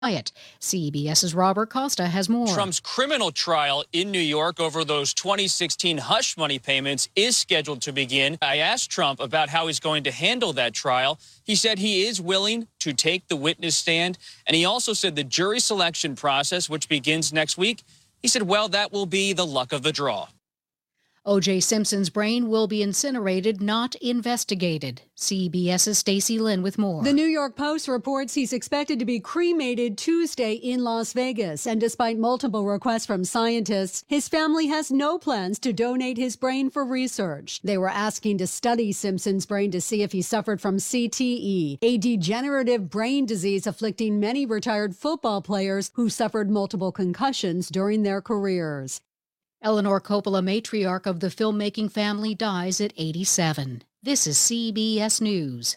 CBS's Robert Costa has more. Trump's criminal trial in New York over those 2016 hush money payments is scheduled to begin. I asked Trump about how he's going to handle that trial. He said he is willing to take the witness stand, and he also said the jury selection process, which begins next week, he said, well, that will be the luck of the draw. O.J. Simpson's brain will be incinerated, not investigated. CBS's Stacey Lynn with more. The New York Post reports he's expected to be cremated Tuesday in Las Vegas. And despite multiple requests from scientists, his family has no plans to donate his brain for research. They were asking to study Simpson's brain to see if he suffered from CTE, a degenerative brain disease afflicting many retired football players who suffered multiple concussions during their careers. Eleanor Coppola, matriarch of the filmmaking family, dies at 87. This is CBS News.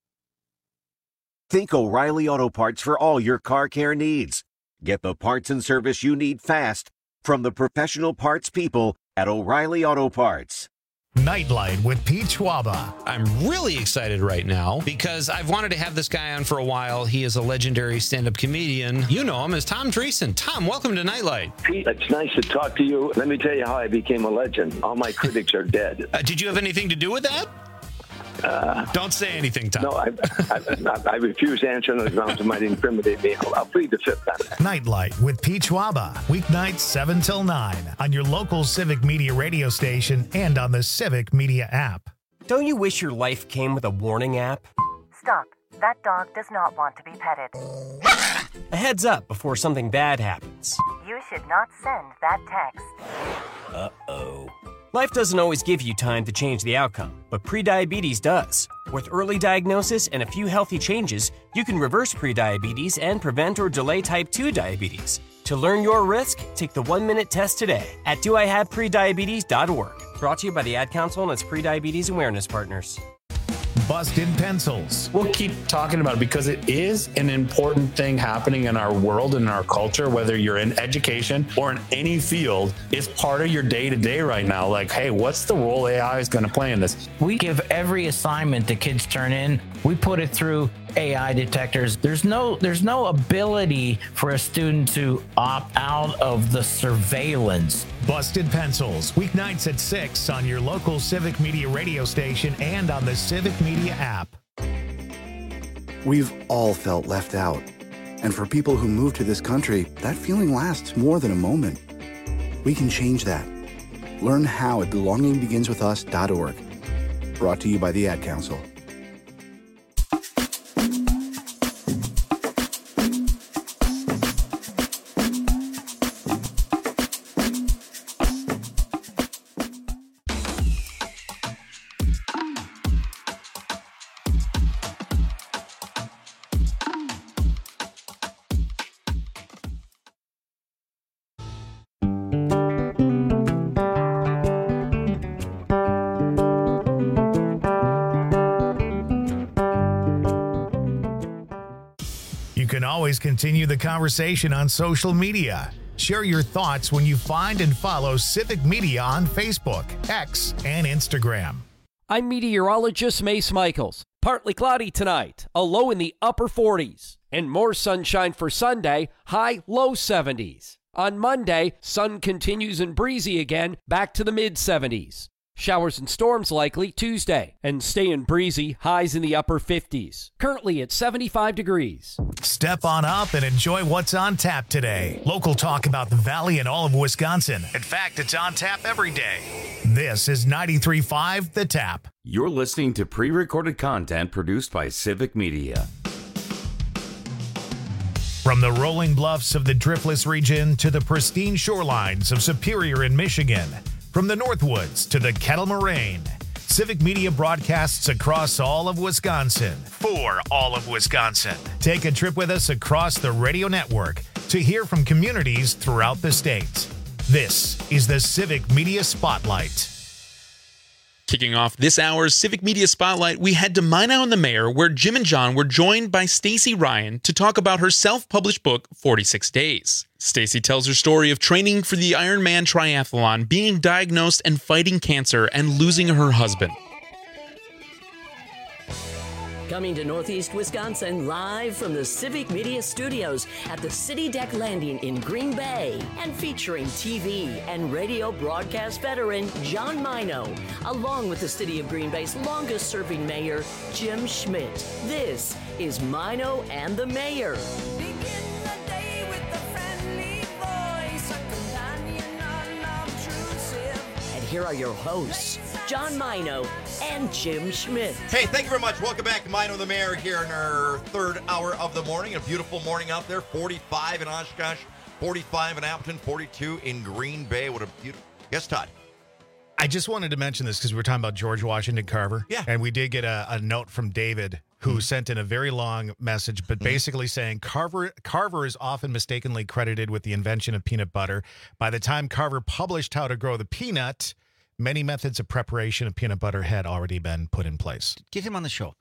Think O'Reilly Auto Parts for all your car care needs. Get the parts and service you need fast from the professional parts people at O'Reilly Auto Parts. Nightlight with Pete Schwaba. I'm really excited right now because I've wanted to have this guy on for a while. He is a legendary stand-up comedian. You know him as Tom Dreesen. Tom, welcome to Nightlight. Pete, it's nice to talk to you. Let me tell you how I became a legend. All my critics are dead. Did you have anything to do with that? Don't say anything, Tom. No, I refuse to answer on the grounds it might incriminate me. I'll plead the fifth on it. Nightlight with Pete Schwaba. Weeknights 7 till 9 on your local Civic Media radio station and on the Civic Media app. Don't you wish your life came with a warning app? Stop. That dog does not want to be petted. A heads up before something bad happens. You should not send that text. Uh-oh. Life doesn't always give you time to change the outcome, but prediabetes does. With early diagnosis and a few healthy changes, you can reverse prediabetes and prevent or delay type 2 diabetes. To learn your risk, take the 1-minute test today at doihaveprediabetes.org. Brought to you by the Ad Council and its prediabetes awareness partners. Busted Pencils. We'll keep talking about it because it is an important thing happening in our world and in our culture, whether you're in education or in any field. It's part of your day-to-day right now. Like, hey, what's the role AI is going to play in this? We give every assignment the kids turn in, we put it through AI detectors. There's no ability for a student to opt out of the surveillance. Busted Pencils, weeknights at 6 on your local Civic Media radio station and on the Civic Media app. We've all felt left out. And for people who move to this country, that feeling lasts more than a moment. We can change that. Learn how at belongingbeginswithus.org. Brought to you by the Ad Council. You can always continue the conversation on social media. Share your thoughts when you find and follow Civic Media on Facebook, X, and Instagram. I'm meteorologist Mace Michaels. Partly cloudy tonight, a low in the upper 40s, and more sunshine for Sunday, high low 70s. On Monday, sun continues and breezy again, back to the mid-70s. Showers and storms likely Tuesday, and staying breezy, highs in the upper 50s. Currently at 75 degrees. Step on up and enjoy what's on tap today. Local talk about the Valley and all of Wisconsin. In fact, it's on tap every day. This is 93.5 The Tap. You're listening to pre-recorded content produced by Civic Media. From the rolling bluffs of the Driftless region to the pristine shorelines of Superior in Michigan, from the Northwoods to the Kettle Moraine, Civic Media broadcasts across all of Wisconsin for all of Wisconsin. Take a trip with us across the radio network to hear from communities throughout the state. This is the Civic Media Spotlight. Kicking off this hour's Civic Media Spotlight, we head to Minot and the Mayor, where Jim and John were joined by Stacey Ryan to talk about her self-published book, 46 Days. Stacey tells her story of training for the Ironman triathlon, being diagnosed and fighting cancer, and losing her husband. Coming to Northeast Wisconsin live from the Civic Media Studios at the City Deck Landing in Green Bay and featuring TV and radio broadcast veteran John Mino, along with the City of Green Bay's longest serving mayor, Jim Schmidt. This is Mino and the Mayor. And here are your hosts, John Mino and Jim Schmidt. Hey, thank you very much. Welcome back to Mino the Mayor here in our third hour of the morning. A beautiful morning out there. 45 in Oshkosh, 45 in Appleton, 42 in Green Bay. What a beautiful... Yes, Todd. I just wanted to mention this because we were talking about George Washington Carver. Yeah. And we did get a note from David who sent in a very long message, but basically saying Carver is often mistakenly credited with the invention of peanut butter. By the time Carver published How to Grow the Peanut, many methods of preparation of peanut butter had already been put in place. Get him on the show.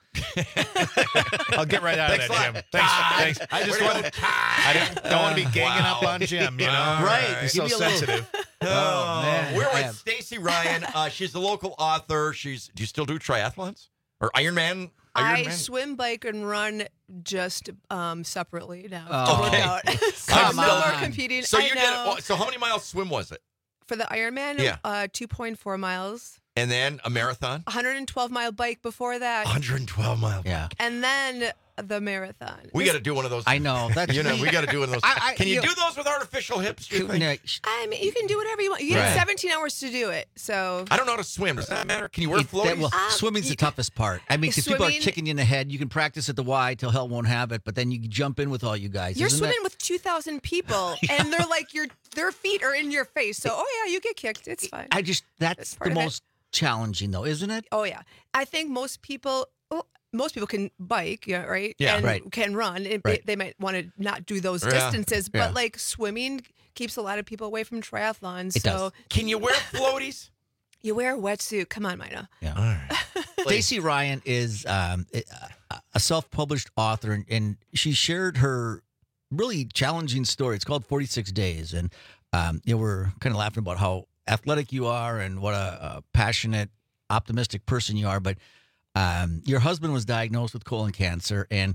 I'll get right out of that, Jim. Thanks. I just don't want to be ganging up on Jim, you know? Right. He's so sensitive. Oh, man. We're with Stacy Ryan. She's a local author. Do you still do triathlons? Or Ironman? I swim, bike, and run just separately now. Oh, okay. To work out. So no more competing. So I know. So how many miles swim was it? For the Ironman, 2.4 miles. And then a marathon? 112-mile bike before that. 112 miles. Yeah. And then the marathon. We got to do one of those. I know. That's we got to do one of those. Can you do those with artificial hips? Do you think? I mean, you can do whatever you want. You get 17 hours to do it. So I don't know how to swim. Does that matter? Can you wear floaties? Swimming's the toughest part. I mean, because people are kicking you in the head. You can practice at the Y till hell won't have it, but then you jump in with all you guys. You're swimming with 2,000 people, and they're like their feet are in your face. So, you get kicked. It's fine. That's the most challenging, though, isn't it? Oh yeah, I think most people can bike, right? Yeah, and right. can run. They might want to not do those distances, but like swimming keeps a lot of people away from triathlons. It does. Can you wear floaties? You wear a wetsuit. Come on, Mina. Yeah. All right. Stacy Ryan is a self-published author, and she shared her really challenging story. It's called 46 Days, and we're kind of laughing about how athletic you are and what a passionate, optimistic person you are, but your husband was diagnosed with colon cancer, and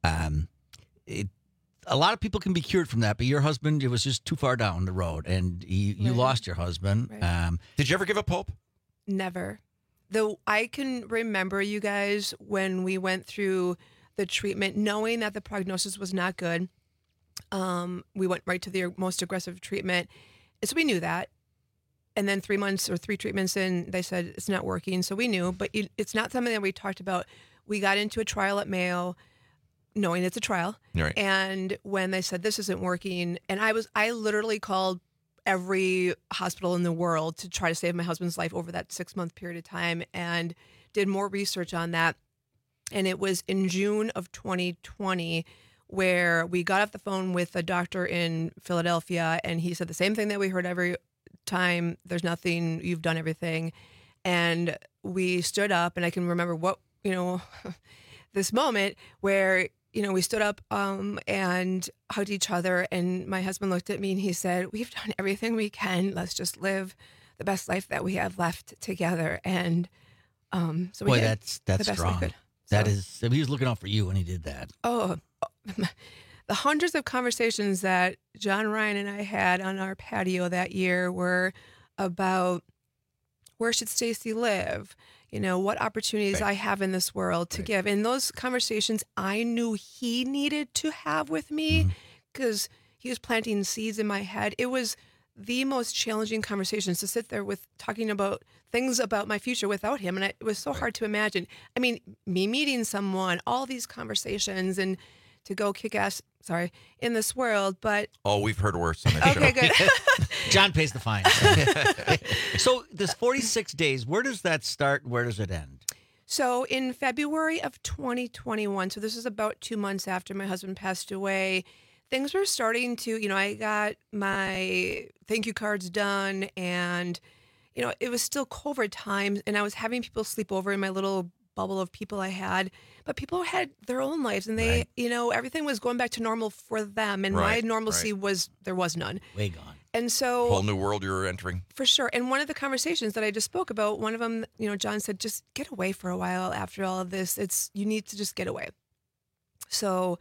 a lot of people can be cured from that, but your husband, it was just too far down the road, and you lost your husband. Right. Did you ever give up hope? Never. Though I can remember, you guys, when we went through the treatment, knowing that the prognosis was not good. We went right to the most aggressive treatment. So we knew that. And then 3 months or 3 treatments in, they said it's not working. So we knew, but it's not something that we talked about. We got into a trial at Mayo, knowing it's a trial. Right. And when they said this isn't working, and I literally called every hospital in the world to try to save my husband's life over that 6-month period of time, and did more research on that. And it was in June of 2020 where we got off the phone with a doctor in Philadelphia, and he said the same thing that we heard every time. There's nothing, you've done everything. And we stood up, and I can remember this moment where, we stood up and hugged each other, and my husband looked at me and he said, "We've done everything we can. Let's just live the best life that we have left together." And so we Boy, did that's the best strong. we could. That is, he was looking out for you when he did that. Oh, the hundreds of conversations that John Ryan and I had on our patio that year were about where should Stacy live? What opportunities I have in this world to give. And those conversations I knew he needed to have with me because he was planting seeds in my head. It was the most challenging conversations to sit there with talking about things about my future without him. And it was so hard to imagine. I mean, me meeting someone, all these conversations, and to go kick ass, in this world, but... Oh, we've heard worse on this show. Okay, good. John pays the fine. So this 46 days, where does that start? Where does it end? So in February of 2021, so this is about 2 months after my husband passed away, things were starting to, I got my thank you cards done, and, it was still COVID times, and I was having people sleep over in my little bubble of people I had, but people had their own lives, and they, everything was going back to normal for them, and my normalcy was, there was none. Way gone. And so Whole new world you're entering. for sure. And one of the conversations that I just spoke about, one of them, John said, just get away for a while after all of this. You need to just get away. So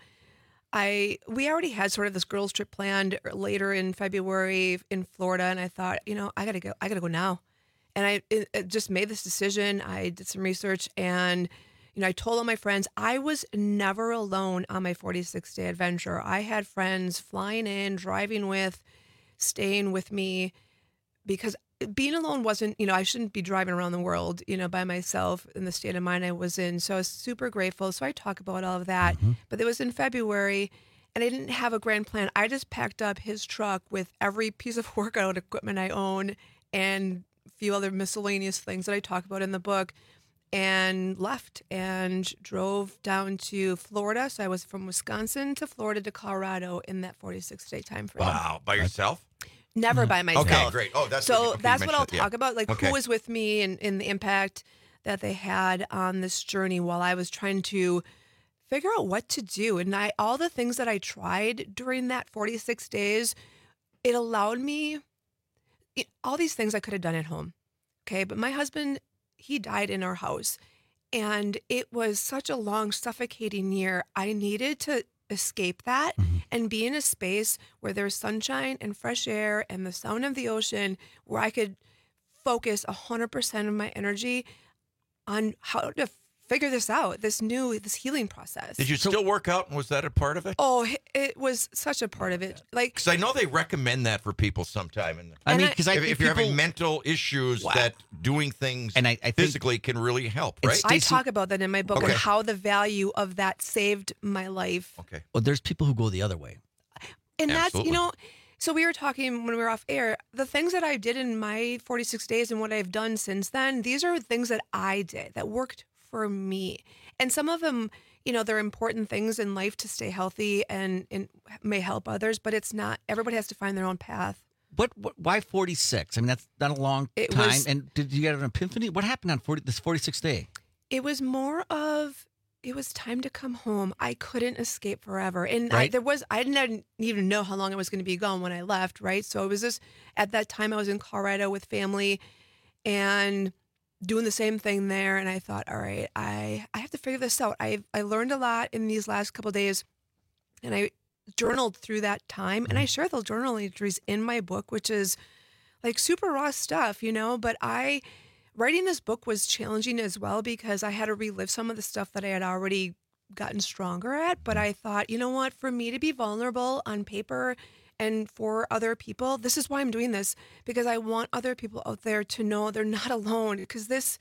we already had sort of this girls trip planned later in February in Florida. And I thought, I gotta go now. And I just made this decision. I did some research and, I told all my friends I was never alone on my 46-day adventure. I had friends flying in, driving with, staying with me, because being alone wasn't, I shouldn't be driving around the world, by myself in the state of mind I was in. So I was super grateful. So I talk about all of that. But it was in February and I didn't have a grand plan. I just packed up his truck with every piece of workout equipment I own and a few other miscellaneous things that I talk about in the book, and left and drove down to Florida. So I was from Wisconsin to Florida to Colorado in that 46-day time frame. Wow. By yourself? Never by myself. Okay, great. Oh, that's that's what I'll talk about, Okay. who was with me and the impact that they had on this journey while I was trying to figure out what to do. And all the things that I tried during that 46 days, it allowed me all these things I could have done at home. Okay, but my husband, he died in our house, and it was such a long, suffocating year. I needed to escape that and be in a space where there's sunshine and fresh air and the sound of the ocean, where I could focus 100% of my energy on how to figure this out, this healing process. Did you still work out, and was that a part of it? Oh, it was such a part of it. Because I know they recommend that for people sometime. And if you're having mental issues, that doing things I physically can really help, right? I talk about that in my book and how the value of that saved my life. Okay. Well, there's people who go the other way. And that's, so we were talking when we were off air, the things that I did in my 46 days and what I've done since then, these are things that I did that worked for me. And some of them, they're important things in life to stay healthy and may help others, but it's not, everybody has to find their own path. Why 46? I mean, that's not a long time. And did you get an epiphany? What happened on this 46th day? It was more of, it was time to come home. I couldn't escape forever. And right. I didn't even know how long I was going to be gone when I left, right? So it was just, at that time I was in Colorado with family and doing the same thing there. And I thought, all right, I have to figure this out. I learned a lot in these last couple of days, and I journaled through that time. And I share those journal entries in my book, which is like super raw stuff, but writing this book was challenging as well, because I had to relive some of the stuff that I had already gotten stronger at. But I thought, you know what, for me to be vulnerable on paper and for other people, this is why I'm doing this, because I want other people out there to know they're not alone, because this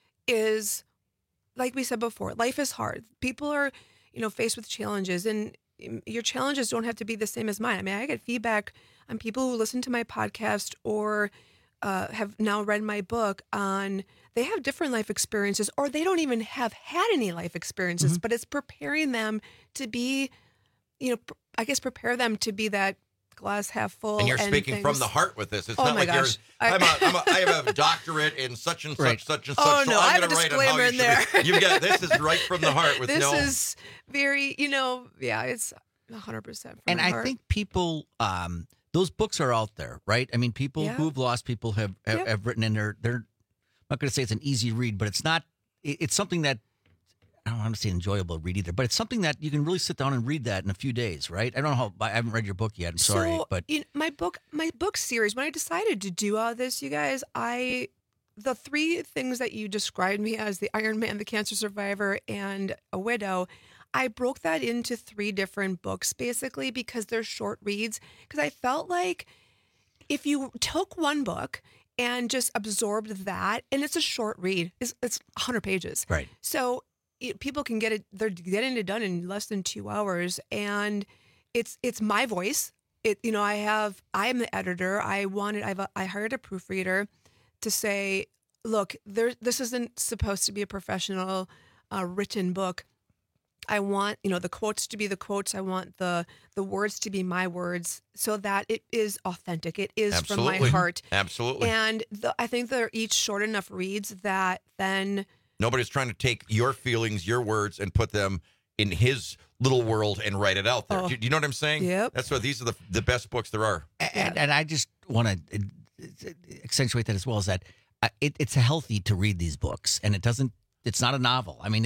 is, like we said before, life is hard. People are, faced with challenges, and your challenges don't have to be the same as mine. I mean, I get feedback on people who listen to my podcast or have now read my book on, they have different life experiences, or they don't even have had any life experiences, but it's preparing them to be, I guess, prepare them to be that glass half full. And you're speaking from the heart with this. It's not like gosh. I have a doctorate in such and such, such and such. Oh, so no, I'm I have a gonna write on disclaimer how in there. You've got, this is right from the heart with this is very, it's 100% from and the I heart. think people, those books are out there, right? I mean, people who've lost people have written in there. They're I'm not going to say it's an easy read, but it's not. It's something that I don't want to say enjoyable to read either, but it's something that you can really sit down and read that in a few days, right? I don't know how. I haven't read your book yet. I'm sorry, but my book series. When I decided to do all this, you guys, the three things that you described me as, the Iron Man, the cancer survivor, and a widow, I broke that into 3 different books, basically, because they're short reads. Because I felt like if you took one book and just absorbed that, and it's a short read, it's 100 pages. Right. So people can get it, they're getting it done in less than 2 hours. And it's my voice. I am the editor. I hired a proofreader to say, look, this isn't supposed to be a professional written book. I want, the quotes to be the quotes. I want the words to be my words, so that it is authentic. It is from my heart. Absolutely. And I think they're each short enough reads that then nobody's trying to take your feelings, your words, and put them in his little world and write it out there. Do you know what I'm saying? Yep. That's why these are the best books there are. And I just want to accentuate that as well, is that it's healthy to read these books, and it's not a novel. I mean,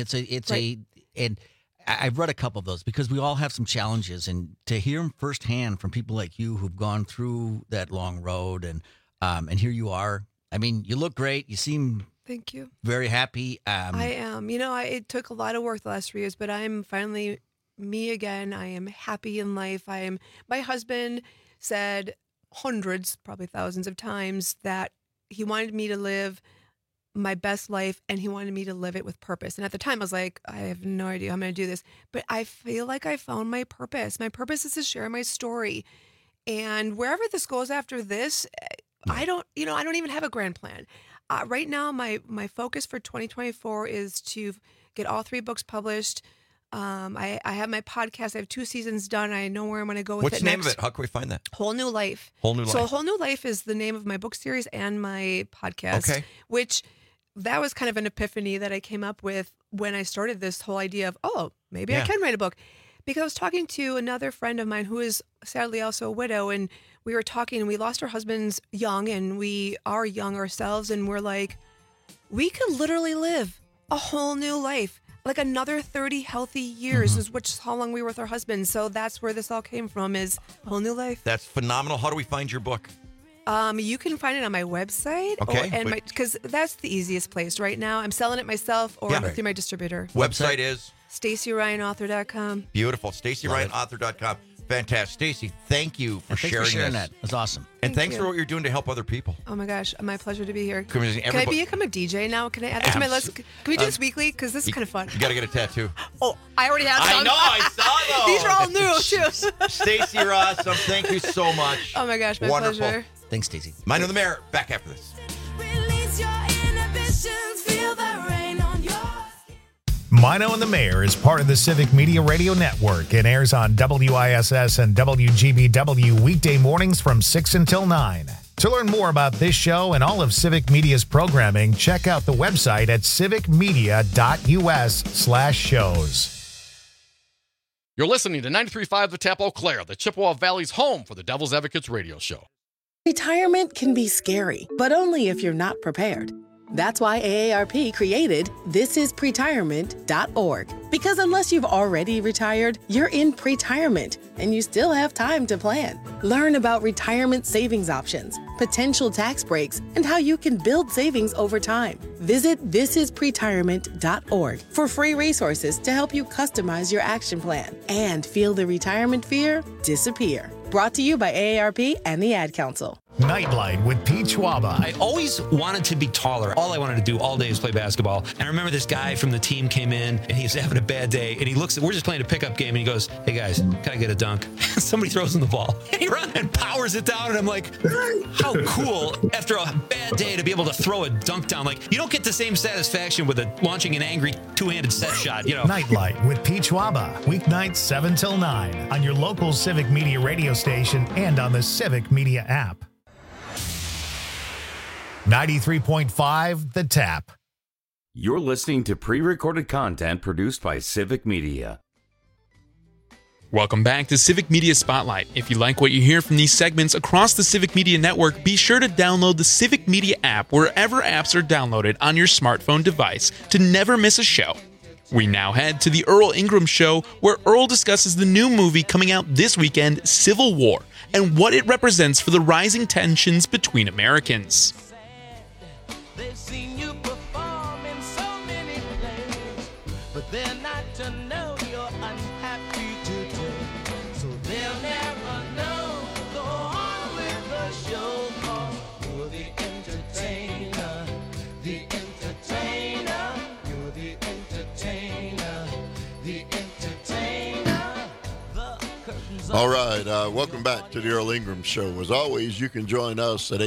and I've read a couple of those because we all have some challenges, and to hear them firsthand from people like you who've gone through that long road, and here you are. I mean, you look great. You seem thank you, very happy. I am. It took a lot of work the last 3 years, but I'm finally me again. I am happy in life. My husband said hundreds, probably thousands of times that he wanted me to live my best life and he wanted me to live it with purpose. And at the time I was like, I have no idea how I'm going to do this, but I feel like I found my purpose. My purpose is to share my story. And wherever this goes after this, I don't even have a grand plan. Right now, my focus for 2024 is to get all 3 books published. I have my podcast. I have 2 seasons done. I know where I'm going to go with What's it the name next. of it? How can we find that? Whole New Life. Whole New Life. So Whole New Life is the name of my book series and my podcast, Okay. which that was kind of an epiphany that I came up with when I started this whole idea of, maybe I can write a book. Because I was talking to another friend of mine who is sadly also a widow, and we were talking, and we lost our husbands young, and we are young ourselves, and we're like, we could literally live a whole new life, like another 30 healthy years, which is how long we were with our husbands. So that's where this all came from, is Whole New Life. That's phenomenal. How do we find your book? You can find it on my website, because that's the easiest place right now. I'm selling it myself or through my distributor. Website is? StacyRyanAuthor.com. Beautiful. StacyRyanAuthor.com. Fantastic. Stacey, thank you for sharing that. That's awesome. And thanks you. for what you're doing to help other people. Oh my gosh, my pleasure to be here. Can I become a DJ now? Can I add that to my list? Can we do this weekly? Because this is kind of fun. You got to get a tattoo. Oh, I already have some. I know, I saw those. These are all new, too. Stacey Rossum, thank you so much. Oh my gosh, my Wonderful. pleasure. Thanks, Stacey. Mind on the Mayor, back after this. Release your inhibitions, feel the rain on your Mino and the Mayor is part of the Civic Media Radio Network and airs on WISS and WGBW weekday mornings from 6 until 9. To learn more about this show and all of Civic Media's programming, check out the website at civicmedia.us/shows. You're listening to 93.5 The Tap Eau Claire, the Chippewa Valley's home for the Devil's Advocates radio show. Retirement can be scary, but only if you're not prepared. That's why AARP created thisispretirement.org. Because unless you've already retired, you're in pretirement, and you still have time to plan. Learn about retirement savings options, potential tax breaks, and how you can build savings over time. Visit thisispretirement.org for free resources to help you customize your action plan and feel the retirement fear disappear. Brought to you by AARP and the Ad Council. Nightlight with Pete Schwaba. I always wanted to be taller. All I wanted to do all day was play basketball. And I remember this guy from the team came in and he was having a bad day. And he looks at, we're just playing a pickup game. And he goes, hey guys, can I get a dunk? Somebody throws him the ball. And he runs and powers it down. And I'm like, how cool after a bad day to be able to throw a dunk down. Like, you don't get the same satisfaction with launching an angry two-handed set shot, you know. Nightlight with Pete Schwaba. Weeknights 7 till 9 on your local Civic Media radio station and on the Civic Media app. 93.5 The Tap. You're listening to pre-recorded content produced by Civic Media. Welcome back to Civic Media Spotlight. If you like what you hear from these segments across the Civic Media Network, be sure to download the Civic Media app wherever apps are downloaded on your smartphone device to never miss a show. We now head to the Earl Ingram Show, where Earl discusses the new movie coming out this weekend, Civil War, and what it represents for the rising tensions between Americans. They've seen you perform in so many plays, but they're not to know you're unhappy today. So they'll never know. Go on with the show, 'cause you're the entertainer, the entertainer, you're the entertainer, the entertainer. The curtains All right, welcome back to the Earl Ingram Show. As always, you can join us at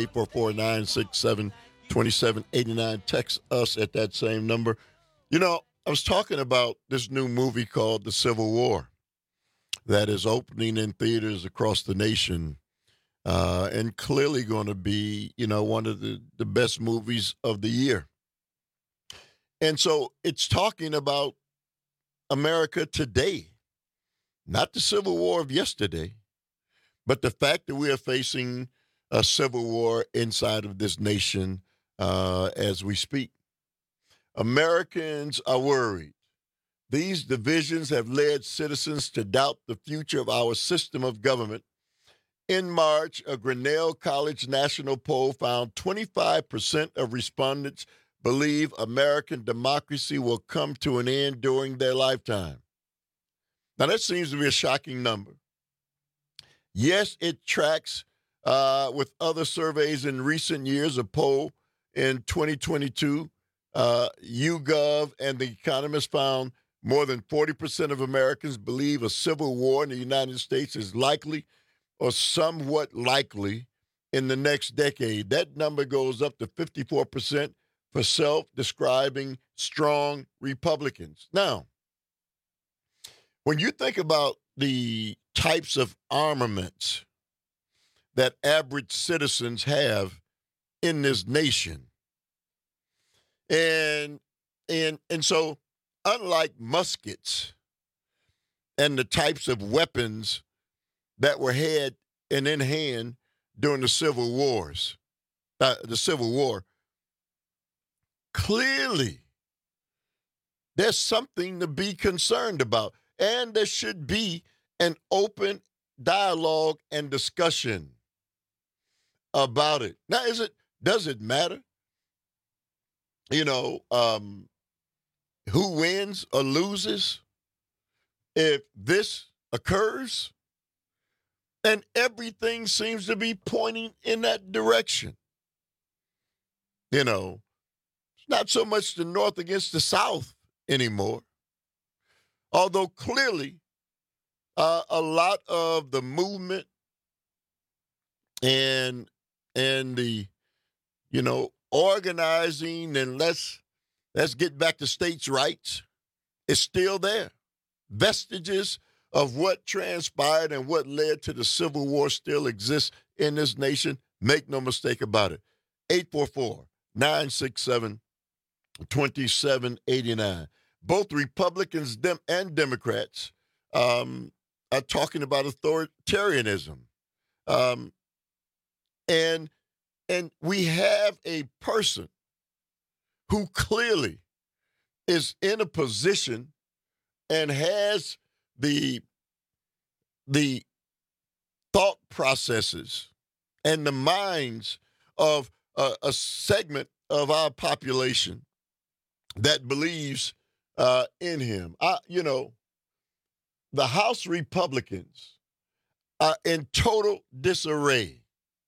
844-967-2789. Text us at that same number. You know, I was talking about this new movie called The Civil War that is opening in theaters across the nation and clearly going to be, you know, one of the best movies of the year. And so it's talking about America today, not the Civil War of yesterday, But the fact that we are facing a civil war inside of this nation as we speak, Americans are worried. These divisions have led citizens to doubt the future of our system of government. In March, a Grinnell College national poll found 25% of respondents believe American democracy will come to an end during their lifetime. Now, that seems to be a shocking number. Yes, it tracks with other surveys in recent years. A poll in 2022, YouGov and The Economist found more than 40% of Americans believe a civil war in the United States is likely or somewhat likely in the next decade. That number goes up to 54% for self-describing strong Republicans. Now, when you think about the types of armaments that average citizens have in this nation, and so unlike muskets and the types of weapons that were had and in hand during the Civil War, clearly there's something to be concerned about, and there should be an open dialogue and discussion about it. Now, does it matter? Who wins or loses if this occurs? And everything seems to be pointing in that direction. It's not so much the North against the South anymore. Although clearly a lot of the movement and the, organizing and let's get back to states' rights is still there. Vestiges of what transpired and what led to the Civil War still exists in this nation. Make no mistake about it. 844-967-2789. Both Republicans and Democrats are talking about authoritarianism. And we have a person who clearly is in a position and has the thought processes and the minds of a segment of our population that believes in him. The House Republicans are in total disarray.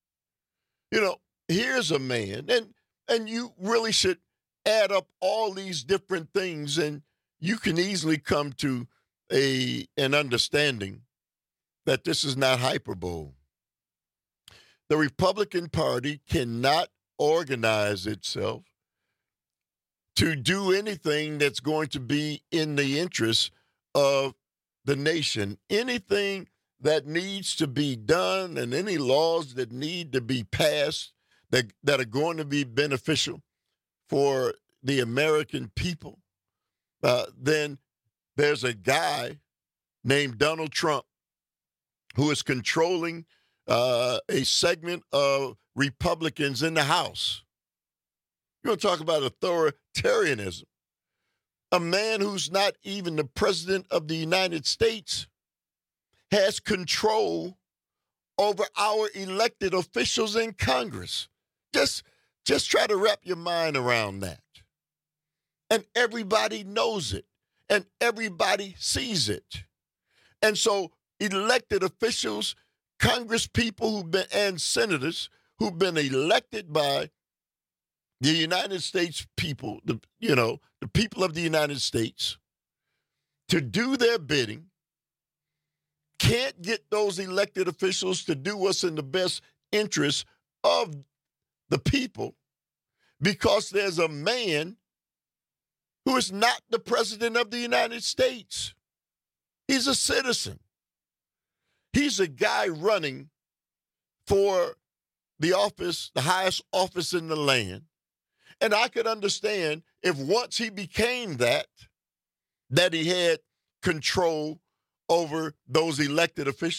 Here's a man, and you really should add up all these different things, and you can easily come to an understanding that this is not hyperbole. The Republican Party cannot organize itself to do anything that's going to be in the interest of the nation. Anything that needs to be done and any laws that need to be passed that are going to be beneficial for the American people, then there's a guy named Donald Trump who is controlling a segment of Republicans in the House. You're going to talk about authoritarianism. A man who's not even the president of the United States has control over our elected officials in Congress. Just try to wrap your mind around that. And everybody knows it, and everybody sees it. And so elected officials, Congress people and senators who've been elected by the United States people, the people of the United States, to do their bidding, can't get those elected officials to do what's in the best interest of the people because there's a man who is not the president of the United States. He's a citizen. He's a guy running for the office, the highest office in the land. And I could understand if once he became that he had control over those elected officials.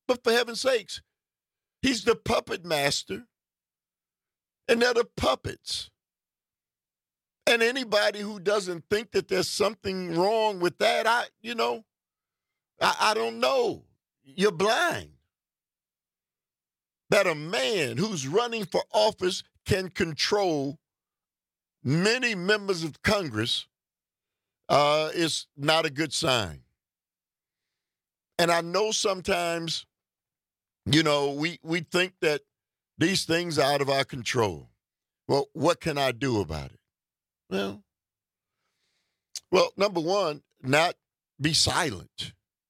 But for heaven's sakes, he's the puppet master, and they're the puppets. And anybody who doesn't think that there's something wrong with that, I don't know. You're blind. That a man who's running for office can control many members of Congress is not a good sign. And I know sometimes, we think that these things are out of our control. Well, what can I do about it? Well, number one, not be silent.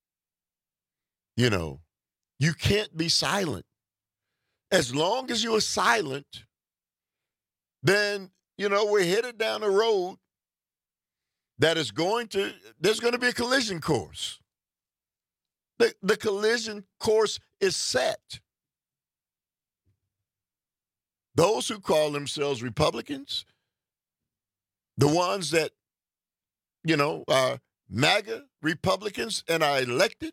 You can't be silent. As long as you're silent, then, we're headed down a road that is there's going to be a collision course. The collision course is set. Those who call themselves Republicans, the ones that, are MAGA Republicans and are elected,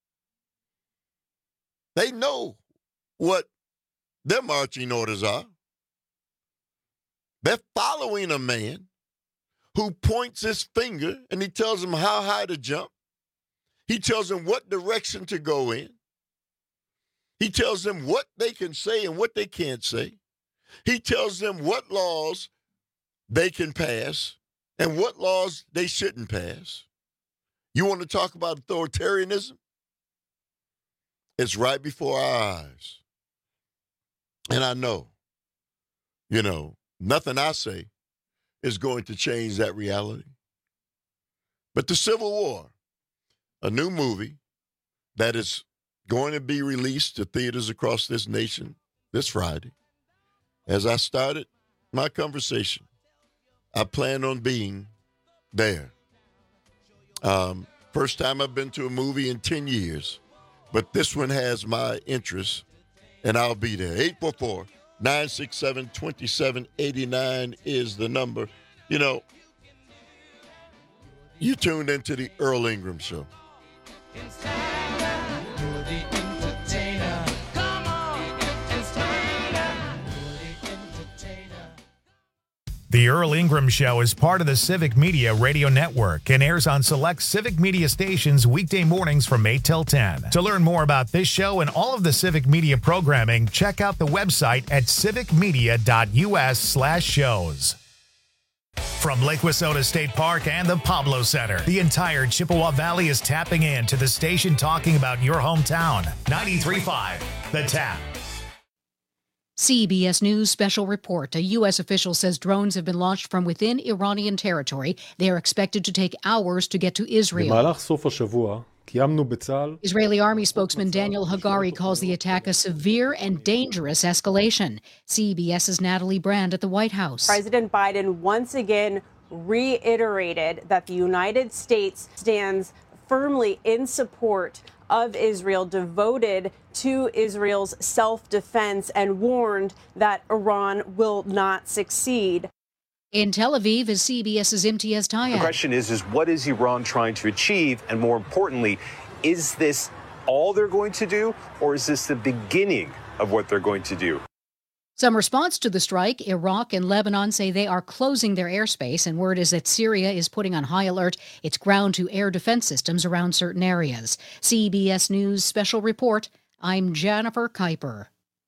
they know what their marching orders are. They're following a man who points his finger and he tells them how high to jump. He tells them what direction to go in. He tells them what they can say and what they can't say. He tells them what laws they can pass and what laws they shouldn't pass. You want to talk about authoritarianism? It's right before our eyes. And I know, nothing I say is going to change that reality. But the Civil War, a new movie that is going to be released to theaters across this nation this Friday. As I started my conversation, I plan on being there. First time I've been to a movie in 10 years, but this one has my interest, and I'll be there. 844-967-2789 is the number. You tuned into the Earl Ingram Show. The Earl Ingram Show is part of the Civic Media Radio Network and airs on select Civic Media stations weekday mornings from 8 till 10. To learn more about this show and all of the Civic Media programming, check out the website at civicmedia.us/shows. From Lake Wissota State Park and the Pablo Center, the entire Chippewa Valley is tapping in to the station talking about your hometown. 93.5, The Tap. CBS News special report. A U.S. official says drones have been launched from within Iranian territory. They are expected to take hours to get to Israel. Israeli Army spokesman Daniel Hagari calls the attack a severe and dangerous escalation. CBS's Natalie Brand at the White House. President Biden once again reiterated that the United States stands firmly in support of Israel, devoted to Israel's self-defense, and warned that Iran will not succeed. In Tel Aviv is CBS's Imtiaz Tayeb. The question is what is Iran trying to achieve? And more importantly, is this all they're going to do, or is this the beginning of what they're going to do? Some response to the strike, Iraq and Lebanon say they are closing their airspace, and word is that Syria is putting on high alert its ground-to-air defense systems around certain areas. CBS News Special Report, I'm Jennifer Kuiper.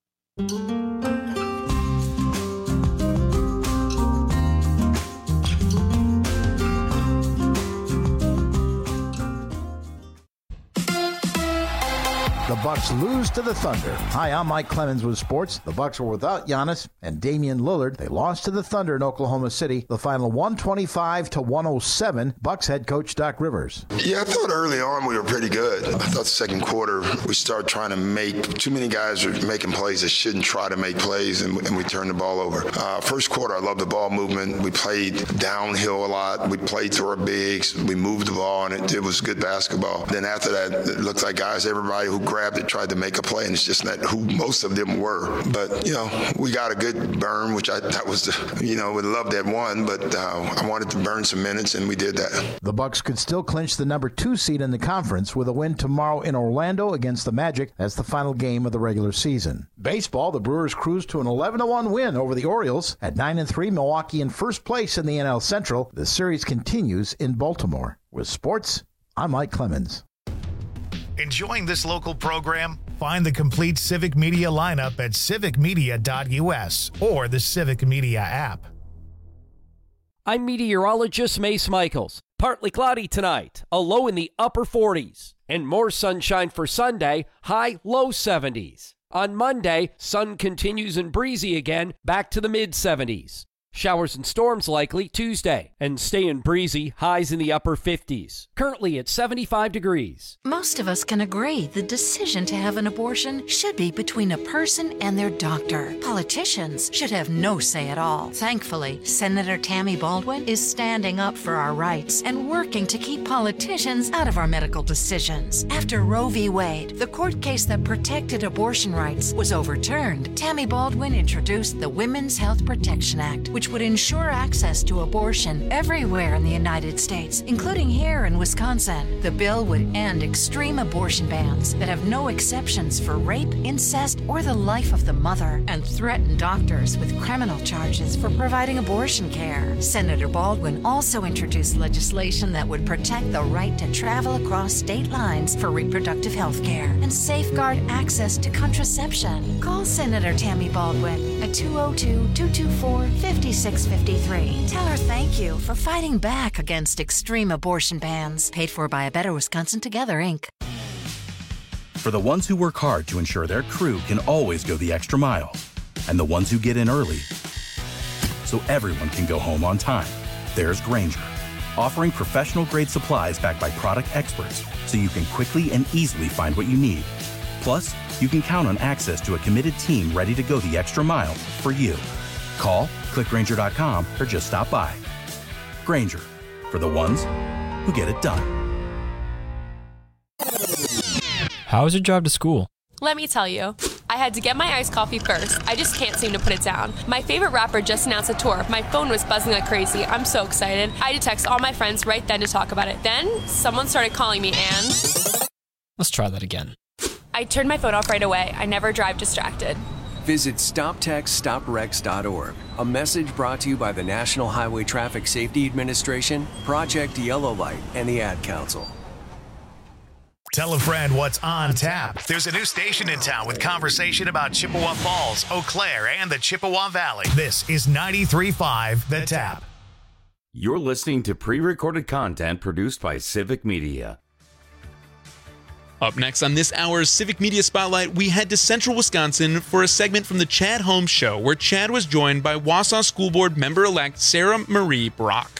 The Bucks lose to the Thunder. Hi, I'm Mike Clemens with sports. The Bucks were without Giannis and Damian Lillard. They lost to the Thunder in Oklahoma City. The final 125-107. Bucks head coach Doc Rivers. Yeah, I thought early on we were pretty good. I thought the second quarter we started trying to make too many guys were making plays that shouldn't try to make plays, and we turned the ball over. First quarter, I loved the ball movement. We played downhill a lot. We played through our bigs. We moved the ball, and it was good basketball. Then after that, it looked like guys, everybody who grabbed grabbed it, tried to make a play, and it's just not who most of them were. But, we got a good burn, which that was, would love to have won, but I wanted to burn some minutes, and we did that. The Bucks could still clinch the number 2 seed in the conference with a win tomorrow in Orlando against the Magic. That's the final game of the regular season. Baseball, the Brewers cruised to an 11-1 win over the Orioles. At 9-3, Milwaukee in first place in the NL Central. The series continues in Baltimore. With sports, I'm Mike Clemens. Enjoying this local program? Find the complete Civic Media lineup at civicmedia.us or the Civic Media app. I'm meteorologist Mace Michaels. Partly cloudy tonight, a low in the upper 40s, and more sunshine for Sunday, high low 70s. On Monday, sun continues and breezy again, back to the mid-70s. Showers and storms likely Tuesday, and staying breezy, highs in the upper 50s. Currently at 75 degrees. Most of us can agree the decision to have an abortion should be between a person and their doctor. Politicians should have no say at all. Thankfully, Senator Tammy Baldwin is standing up for our rights and working to keep politicians out of our medical decisions. After Roe v. Wade, the court case that protected abortion rights, was overturned, Tammy Baldwin introduced the Women's Health Protection Act, which would ensure access to abortion everywhere in the United States, including here in Wisconsin. The bill would end extreme abortion bans that have no exceptions for rape, incest, or the life of the mother, and threaten doctors with criminal charges for providing abortion care. Senator Baldwin also introduced legislation that would protect the right to travel across state lines for reproductive health care and safeguard access to contraception. Call Senator Tammy Baldwin at 202-224-5653. Tell her thank you for fighting back against extreme abortion bans. Paid for by A Better Wisconsin Together, Inc. For the ones who work hard to ensure their crew can always go the extra mile, and the ones who get in early so everyone can go home on time, there's Grainger, offering professional-grade supplies backed by product experts so you can quickly and easily find what you need. Plus, you can count on access to a committed team ready to go the extra mile for you. Call, click Grainger.com, or just stop by. Grainger, for the ones who get it done. How was your drive to school? Let me tell you. I had to get my iced coffee first. I just can't seem to put it down. My favorite rapper just announced a tour. My phone was buzzing like crazy. I'm so excited. I had to text all my friends right then to talk about it. Then, someone started calling me and... Let's try that again. I turned my phone off right away. I never drive distracted. Visit StopTextStopWrecks.org. A message brought to you by the National Highway Traffic Safety Administration, Project Yellow Light, and the Ad Council. Tell a friend what's on tap. There's a new station in town with conversation about Chippewa Falls, Eau Claire, and the Chippewa Valley. This is 93.5 The Tap. You're listening to pre-recorded content produced by Civic Media. Up next on this hour's Civic Media Spotlight, we head to Central Wisconsin for a segment from the Chad Holmes Show, where Chad was joined by Wausau School Board member-elect Sarah Marie Brock.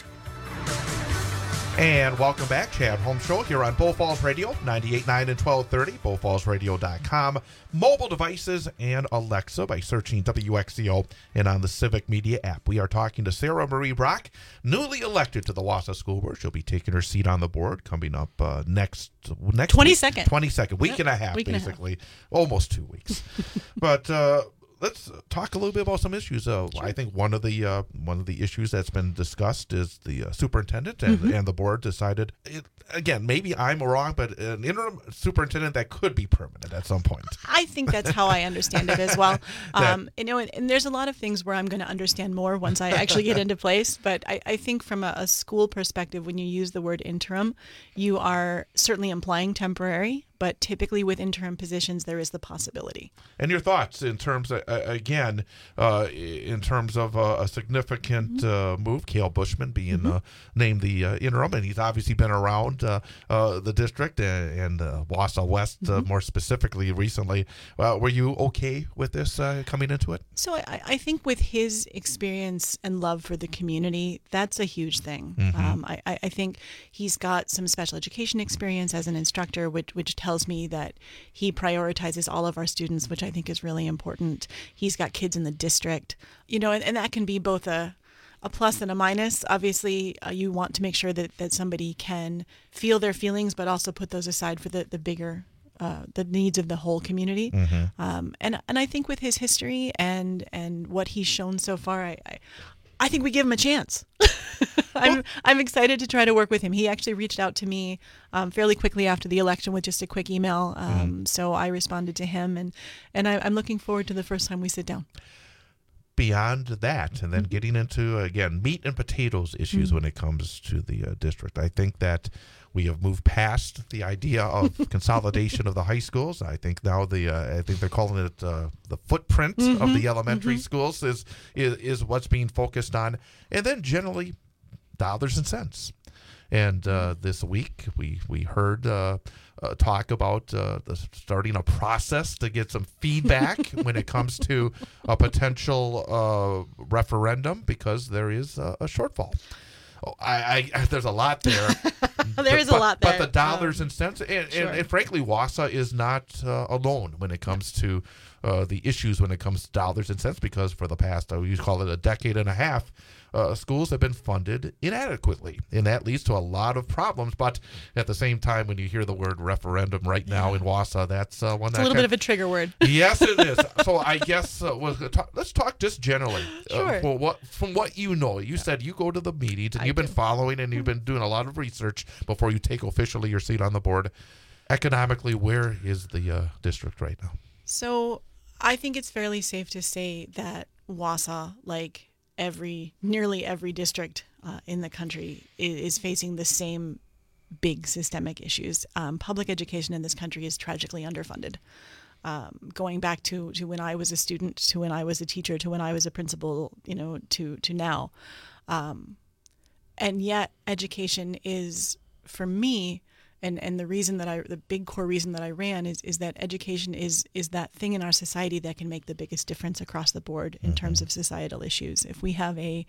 And welcome back, Chad Holmes Show here on Bull Falls Radio, 98.9 and 1230, bullfallsradio.com, mobile devices, and Alexa by searching WXCO and on the Civic Media app. We are talking to Sarah Marie Brock, newly elected to the Wausau School Board. She'll be taking her seat on the board coming up next 22nd, week and a half, basically. Almost 2 weeks. But let's talk a little bit about some issues. Sure. I think one of the issues that's been discussed is the superintendent, and the board decided. Again, maybe I'm wrong, but an interim superintendent that could be permanent at some point. I think that's how I understand it as well. And there's a lot of things where I'm going to understand more once I actually get into place. But I think from a school perspective, when you use the word interim, you are certainly implying temporary. But typically with interim positions, there is the possibility. And your thoughts in terms of, in terms of a significant move, Cale Bushman being named the interim, and he's obviously been around the district and Wausau West more specifically recently. Were you okay with this coming into it? So I think with his experience and love for the community, that's a huge thing. I think he's got some special education experience as an instructor, which tells me that he prioritizes all of our students, which I think is really important. He's got kids in the district, and that can be both a plus and a minus. Obviously, you want to make sure that somebody can feel their feelings, but also put those aside for the bigger the needs of the whole community. Mm-hmm. And I think with his history and what he's shown so far, I think we give him a chance. I'm excited to try to work with him. He actually reached out to me fairly quickly after the election with just a quick email. So I responded to him, and I'm looking forward to the first time we sit down. Beyond that, and then getting into, again, meat and potatoes issues when it comes to the district. I think that we have moved past the idea of consolidation of the high schools. I think now I think they're calling it the footprint of the elementary schools is what's being focused on, and then generally dollars and cents. And this week we heard talk about starting a process to get some feedback when it comes to a potential referendum, because there is a shortfall. There's a lot there. There is a lot there. But the dollars and cents, and frankly, Wausau is not alone when it comes to the issues when it comes to dollars and cents, because for the past, you call it a decade and a half, schools have been funded inadequately, and that leads to a lot of problems. But at the same time, when you hear the word referendum right now in Wausau, that's one it's a little bit of a trigger word. Yes, it is. So I guess let's talk just generally. Sure. From what you know, you said you go to the meetings and you've been following and you've been doing a lot of research before you take officially your seat on the board. Economically, where is the district right now? So I think it's fairly safe to say that Wausau, like nearly every district in the country, is facing the same big systemic issues. Public education in this country is tragically underfunded. Going back to when I was a student, to when I was a teacher, to when I was a principal, to now. And yet education is, for me, and the big core reason that I ran is that education is that thing in our society that can make the biggest difference across the board in terms of societal issues. If we have a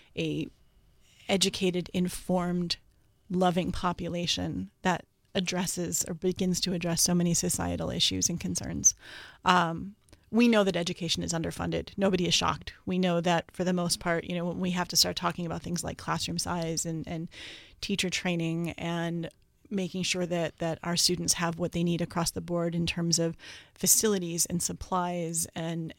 educated, informed, loving population that addresses or begins to address so many societal issues and concerns, we know that education is underfunded. Nobody is shocked. We know that for the most part, when we have to start talking about things like classroom size and teacher training and making sure that our students have what they need across the board in terms of facilities and supplies and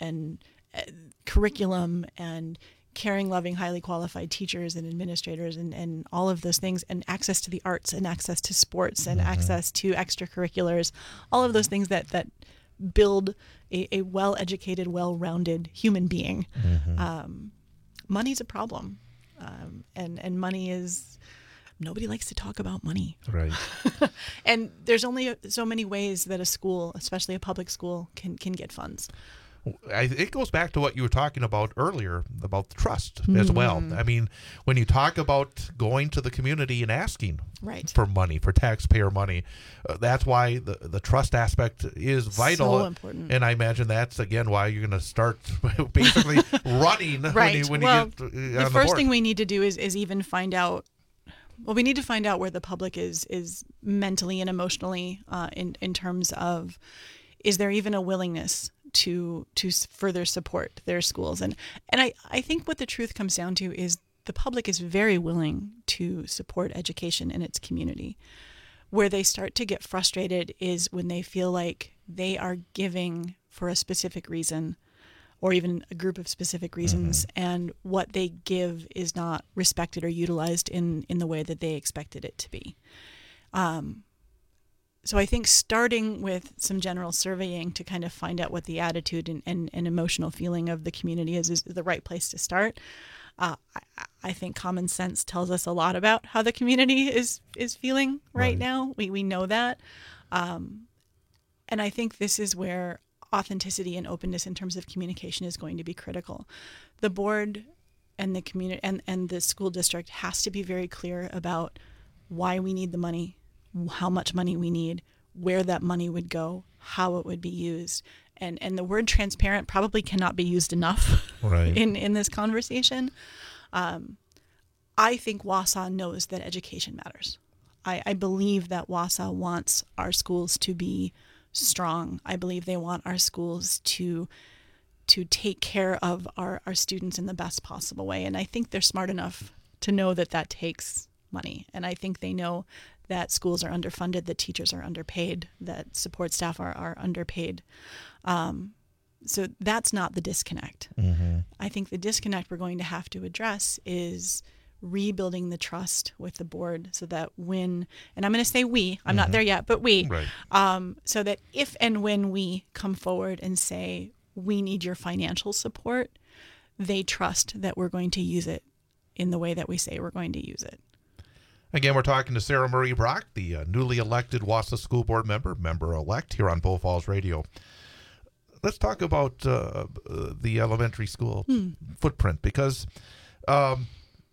curriculum and caring, loving, highly qualified teachers and administrators and all of those things, and access to the arts and access to sports and access to extracurriculars, all of those things that build a well-educated, well-rounded human being. Money's a problem. And money is... Nobody likes to talk about money. Right. And there's only so many ways that a school, especially a public school, can get funds. It goes back to what you were talking about earlier about the trust as well. I mean, when you talk about going to the community and asking for money, for taxpayer money, that's why the trust aspect is vital. So important. And I imagine that's, again, why you're going to start basically running when you get on the board. The first thing we need to do is even find out. Well, we need to find out where the public is mentally and emotionally in terms of, is there even a willingness to further support their schools? And I think what the truth comes down to is the public is very willing to support education in its community. Where they start to get frustrated is when they feel like they are giving for a specific reason, or even a group of specific reasons, and what they give is not respected or utilized in the way that they expected it to be. So I think starting with some general surveying to kind of find out what the attitude and emotional feeling of the community is the right place to start. I think common sense tells us a lot about how the community is feeling right now. We know that. And I think this is where authenticity and openness in terms of communication is going to be critical. The board and the community and the school district has to be very clear about why we need the money, how much money we need, where that money would go, how it would be used. And the word transparent probably cannot be used enough in this conversation. I think Wausau knows that education matters. I believe that Wausau wants our schools to be strong. I believe they want our schools to take care of our students in the best possible way. And I think they're smart enough to know that takes money. And I think they know that schools are underfunded, that teachers are underpaid, that support staff are underpaid. So that's not the disconnect. I think the disconnect we're going to have to address is rebuilding the trust with the board so that when, and I'm going to say we, I'm not there yet, but we, so that if and when we come forward and say, we need your financial support, they trust that we're going to use it in the way that we say we're going to use it. Again, we're talking to Sarah Marie Brock, the newly elected Wausau School Board member-elect here on Bull Falls Radio. Let's talk about the elementary school footprint, because the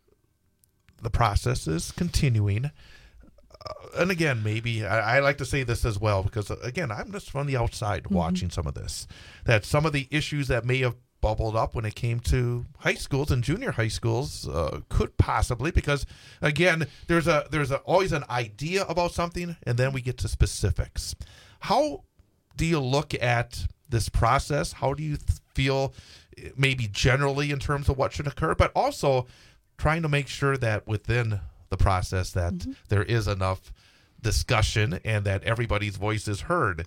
process is continuing. And again, maybe I like to say this as well, because again, I'm just from the outside watching some of this, that some of the issues that may have bubbled up when it came to high schools and junior high schools could possibly, because again, there's always an idea about something, and then we get to specifics. How do you look at this process? How do you feel maybe generally in terms of what should occur, but also trying to make sure that within the process that there is enough discussion and that everybody's voice is heard?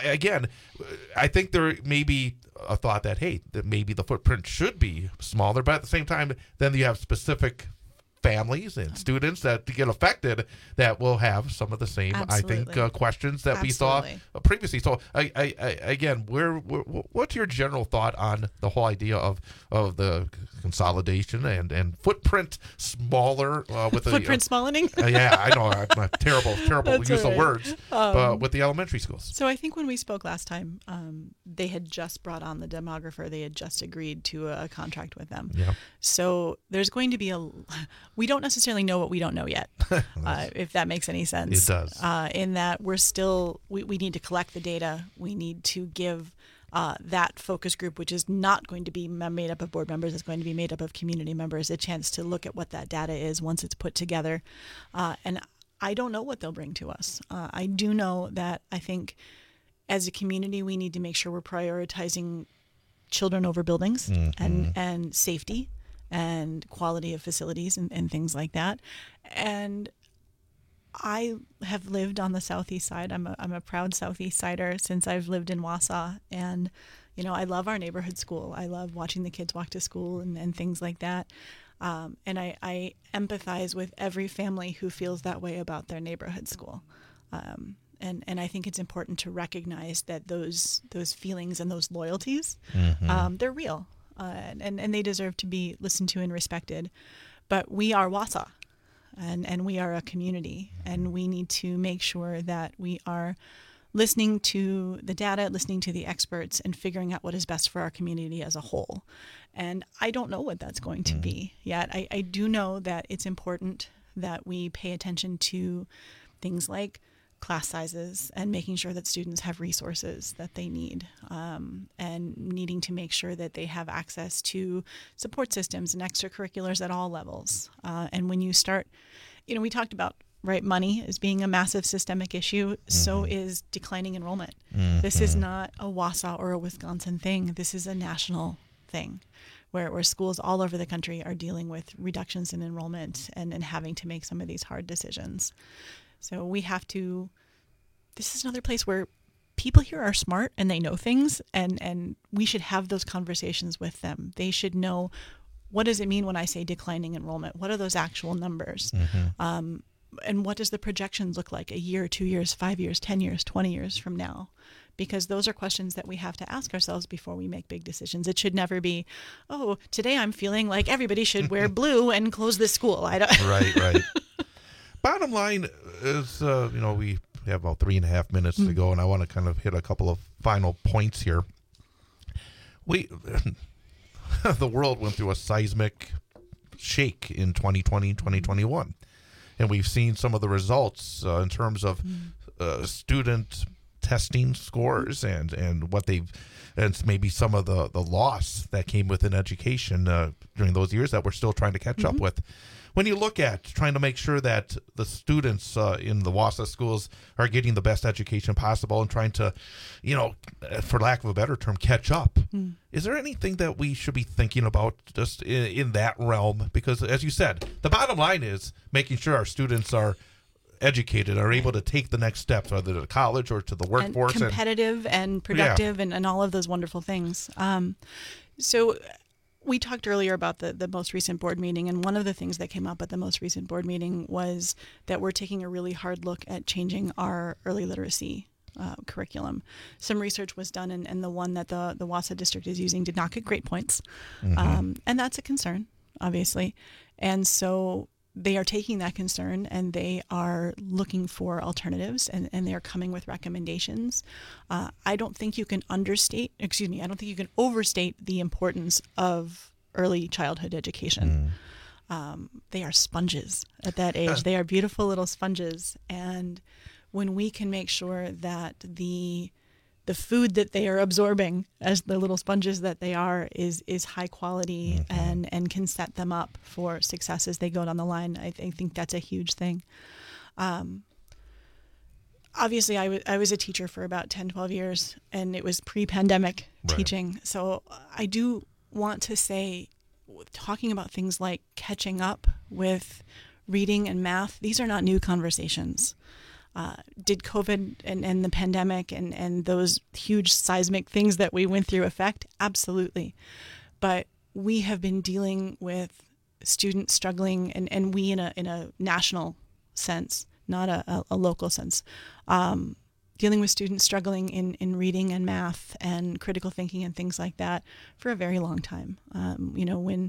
I think there may be a thought that, hey, that maybe the footprint should be smaller, but at the same time, then you have specific families and students that get affected that will have some of the same, I think, questions that we saw previously. So, again, what's your general thought on the whole idea of the consolidation and footprint smaller with footprint smallening? Yeah, I know, I'm a terrible use of words, but with the elementary schools. So I think when we spoke last time, they had just brought on the demographer. They had just agreed to a contract with them. Yeah. So there's going to be we don't necessarily know what we don't know yet, if that makes any sense. It does. In that we're still, we need to collect the data. We need to give that focus group, which is not going to be made up of board members, it's going to be made up of community members, a chance to look at what that data is once it's put together. And I don't know what they'll bring to us. I do know that I think as a community, we need to make sure we're prioritizing children over buildings and safety and quality of facilities and things like that. And I have lived on the Southeast side. I'm a proud Southeast sider since I've lived in Wausau. And, you know, I love our neighborhood school. I love watching the kids walk to school and things like that. And I empathize with every family who feels that way about their neighborhood school. And I think it's important to recognize that those feelings and those loyalties, they're real. And they deserve to be listened to and respected. But we are Wausau, and we are a community, and we need to make sure that we are listening to the data, listening to the experts, and figuring out what is best for our community as a whole. And I don't know what that's going to be yet. I do know that it's important that we pay attention to things like class sizes and making sure that students have resources that they need, and needing to make sure that they have access to support systems and extracurriculars at all levels. And when you start, we talked about money as being a massive systemic issue, so is declining enrollment. This is not a Wausau or a Wisconsin thing. This is a national thing where schools all over the country are dealing with reductions in enrollment and having to make some of these hard decisions. So we have to, this is another place where people here are smart and they know things, and we should have those conversations with them. They should know, what does it mean when I say declining enrollment? What are those actual numbers? And what does the projections look like a year, 2 years, 5 years, 10 years, 20 years from now? Because those are questions that we have to ask ourselves before we make big decisions. It should never be, oh, today I'm feeling like everybody should wear blue and close this school. Right. Bottom line is, we have about 3.5 minutes to go, and I want to kind of hit a couple of final points here. The world went through a seismic shake in 2020, 2021, and we've seen some of the results in terms of student testing scores and what they've, and maybe some of the loss that came within education during those years that we're still trying to catch up with. when you look at trying to make sure that the students in the Wausau schools are getting the best education possible and trying to, for lack of a better term, catch up, is there anything that we should be thinking about just in that realm? Because as you said, the bottom line is making sure our students are educated, are able to take the next steps, whether to college or to the workforce. And competitive and productive and all of those wonderful things. So we talked earlier about the most recent board meeting, and one of the things that came up at the most recent board meeting was that we're taking a really hard look at changing our early literacy curriculum. Some research was done, and the one that the Wausau district is using did not get great points. And that's a concern, obviously. And so they are taking that concern and they are looking for alternatives, and they are coming with recommendations. I don't think you can overstate the importance of early childhood education. They are sponges at that age. They are beautiful little sponges. And when we can make sure that the food that they are absorbing as the little sponges that they are is high quality and can set them up for success as they go down the line, I think that's a huge thing. Obviously, I was a teacher for about 10, 12 years, and it was pre-pandemic teaching. So I do want to say, talking about things like catching up with reading and math, these are not new conversations. Did COVID and the pandemic and those huge seismic things that we went through affect? Absolutely. But we have been dealing with students struggling, and we in a national sense, not a local sense, dealing with students struggling in reading and math and critical thinking and things like that for a very long time. When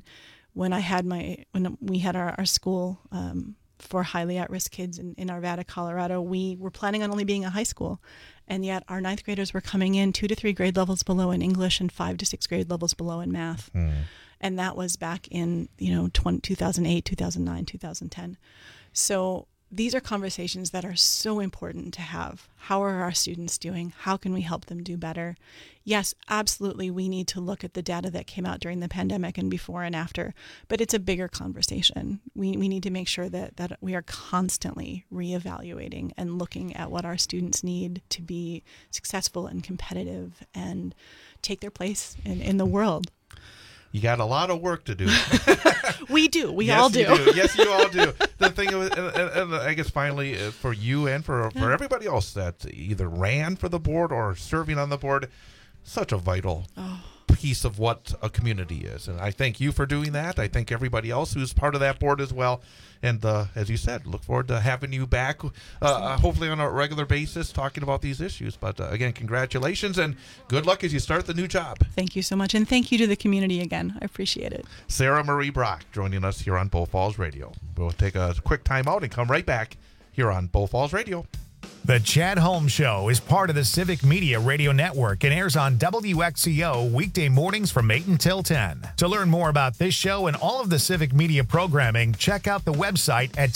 we had our school for highly at-risk kids in Arvada, Colorado, we were planning on only being a high school, and yet our ninth graders were coming in 2 to 3 grade levels below in English and 5 to 6 grade levels below in math. And that was back in 2008, 2009, 2010. So these are conversations that are so important to have. How are our students doing? How can we help them do better? Yes, absolutely, we need to look at the data that came out during the pandemic and before and after, but it's a bigger conversation. We need to make sure that we are constantly reevaluating and looking at what our students need to be successful and competitive and take their place in the world. You got a lot of work to do. We do. We yes, all do. Yes, you all do. The thing, and I guess finally for you and for everybody else that either ran for the board or serving on the board, such a vital piece of what a community is. And I thank you for doing that. I thank everybody else who's part of that board as well. And as you said, look forward to having you back, hopefully on a regular basis, talking about these issues. But again, congratulations and good luck as you start the new job. Thank you so much. And thank you to the community again. I appreciate it. Sarah Marie Brock joining us here on Bow Falls Radio. We'll take a quick time out and come right back here on Bow Falls Radio. The Chad Holmes Show is part of the Civic Media Radio Network and airs on WXCO weekday mornings from 8 until 10. To learn more about this show and all of the Civic Media programming, check out the website at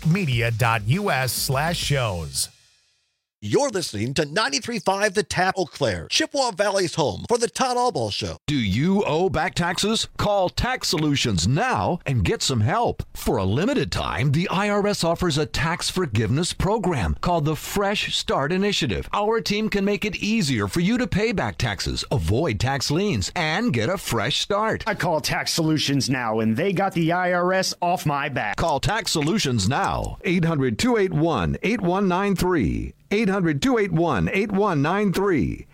civicmedia.us/shows. You're listening to 93.5 The Tap, Eau Claire, Chippewa Valley's home for the Todd Albaugh Show. Do you owe back taxes? Call Tax Solutions now and get some help. For a limited time, the IRS offers a tax forgiveness program called the Fresh Start Initiative. Our team can make it easier for you to pay back taxes, avoid tax liens, and get a fresh start. I call Tax Solutions now, and they got the IRS off my back. Call Tax Solutions now. 800-281-8193. 800-281-8193.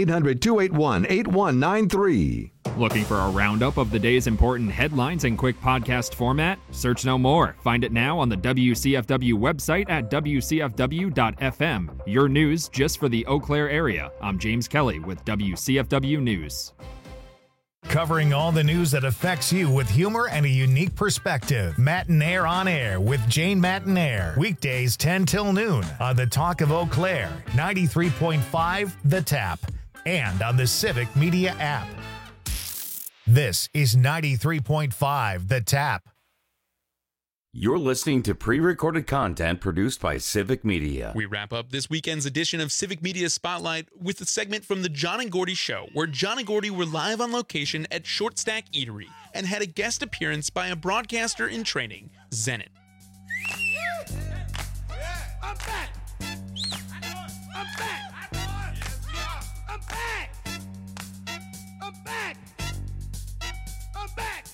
800-281-8193. Looking for a roundup of the day's important headlines in quick podcast format? Search no more. Find it now on the WCFW website at WCFW.FM. Your news just for the Eau Claire area. I'm James Kelly with WCFW News. Covering all the news that affects you with humor and a unique perspective. Matinaire on Air with Jane Matinaire. Weekdays 10 till noon on the Talk of Eau Claire, 93.5 The Tap, and on the Civic Media app. This is 93.5 The Tap. You're listening to pre-recorded content produced by Civic Media. We wrap up this weekend's edition of Civic Media Spotlight with a segment from the John and Gordy Show, where John and Gordy were live on location at Short Stack Eatery and had a guest appearance by a broadcaster in training, Zenit. I'm back. I'm back. I'm back. I'm back. I'm back.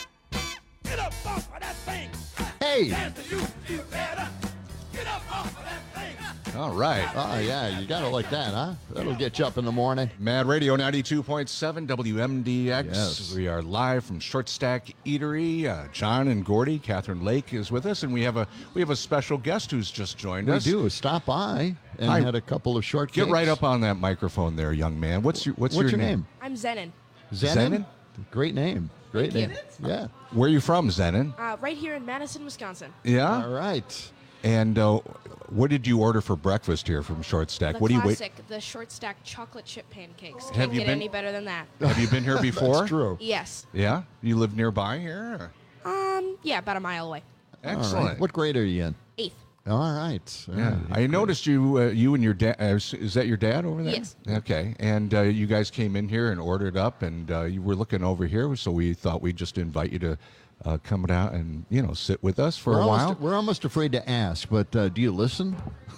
Get up off of that thing. Hey. You better get up off of that thing. All right. Oh, yeah, you got it like that, huh? That'll get you up in the morning. Mad Radio 92.7 WMDX. Yes. We are live from Short Stack Eatery. John and Gordy, Catherine Lake is with us, and we have a special guest who's just joined us. We do. Stop by and Hi. had a couple of short Get cakes. right up on that microphone there, young man. What's your name? I'm Zenon. Zenon? Great name. Great Thank name. you. Yeah. Where are you from, Zenon? Right here in Madison, Wisconsin. Yeah? All right. And what did you order for breakfast here from Short Stack? The What do you classic, the short stack chocolate chip pancakes. Have Can't you get been- any better than that. Have you been here before? That's true. Yes. Yeah? You live nearby here? Yeah, about a mile away. Excellent. All right. What grade are you in? 8th. All right. Yeah, I noticed you and your dad. Is that your dad over there? Yes. Okay, and you guys came in here and ordered up, and you were looking over here, so we thought we'd just invite you to come out and sit with us for a while. We're almost afraid to ask, but do you listen?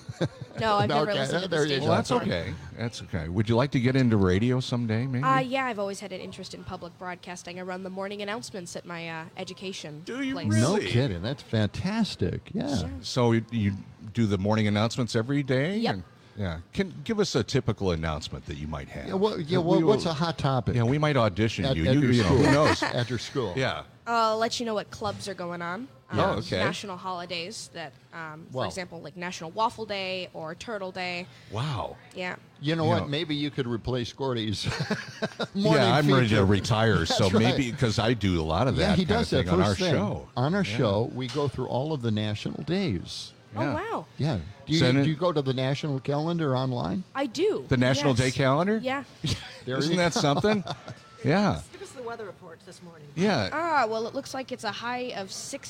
No, I've never Okay, listened to there the you station. go. Well, that's okay. That's okay. Would you like to get into radio someday, maybe? Yeah, I've always had an interest in public broadcasting. I run the morning announcements at my education place. No kidding. That's fantastic. Yeah. So you do the morning announcements every day? Yep. Yeah. Give us a typical announcement that you might have. What's a hot topic? Yeah, we might audition At you. your You know, school. who knows? At your school. Yeah. I'll let you know what clubs are going on. Oh, okay. National holidays that, for Well. example, like National Waffle Day or Turtle Day. Wow. Yeah. You know You what? know- Maybe you could replace Gordy's morning Yeah, I'm ready to feature. retire, so That's right. maybe because I do a lot of that. Yeah, he kind does of that thing on first our thing. show. On our Yeah. show, we go through all of the national days. Oh, wow. Yeah. Do Send it- you go to the national calendar online? I do. The National yes. Day calendar? Yeah. There Isn't you that go. something? Yeah. Give us the weather report this morning. Yeah. Well, it looks like it's a high of